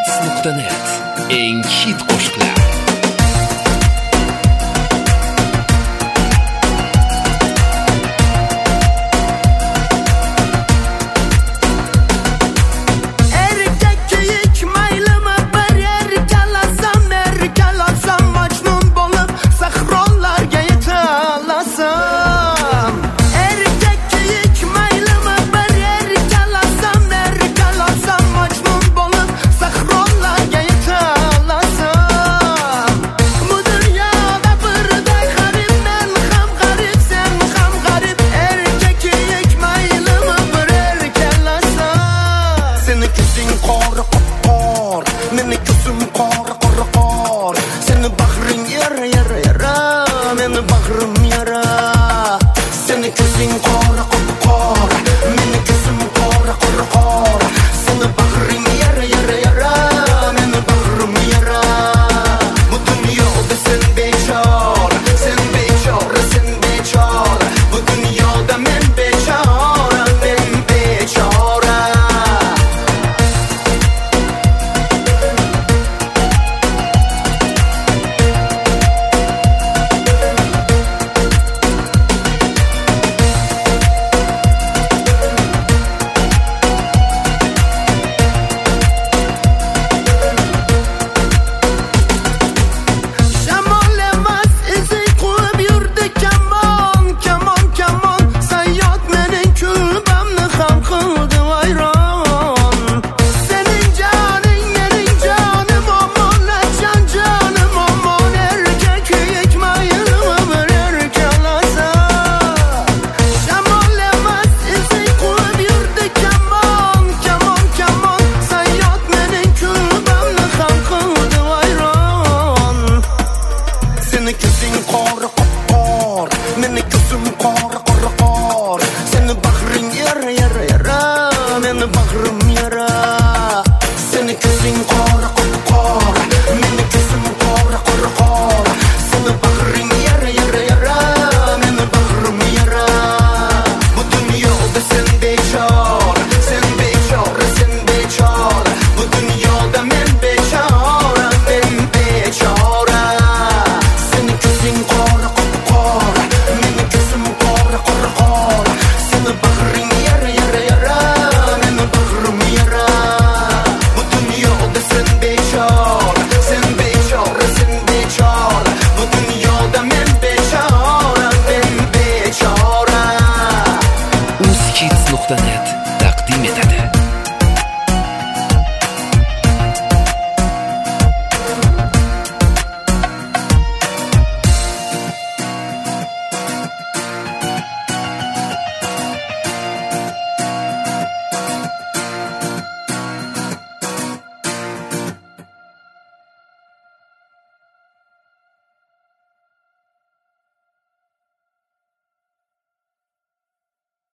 hits.net. Eng hit qo'shiqlar. Meni gözüm qora qora qor. Seni bahrin yara yara yara. Meni bahrim yara. Seni gözün qora qora qor. Meni gözüm qora qora qor. Seni bahrin yara yara yara. Meni bahrim yara. Bu dünyada sen bechora. Sen bechora, sen bechora. Bu dünyada men bechora, men bechora. Seni gözün qora